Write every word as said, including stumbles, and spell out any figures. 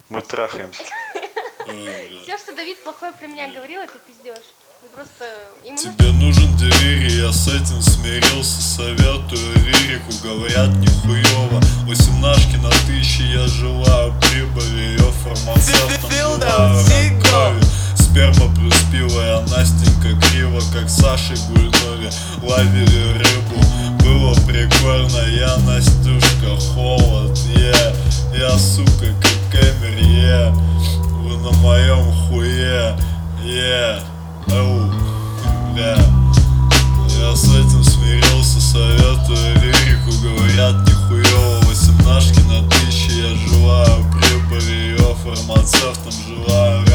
Мы трахаемся. Все, что Давид плохое про меня говорил, это пиздеж. Просто ему Тебе нужен Девири, я с этим смирился. Советую лирику, говорят нихуёво. Восемнашки на тысячи, я желаю прибыли. Ее фармацевтом желаю крови. Сперма плюс пиво, я Настенька криво, как Сашей Гульнове ловили рыбу. Было прикольно, я Настюшка холод, yeah. Я сука как Эмер, yeah. Вы на моем хуе, yeah. Оу, бля. Я с этим смирился, советую лирику, говорят нихуёво. Восемнашки на тысячи, я желаю прибыли. Ее фармацевтом желаю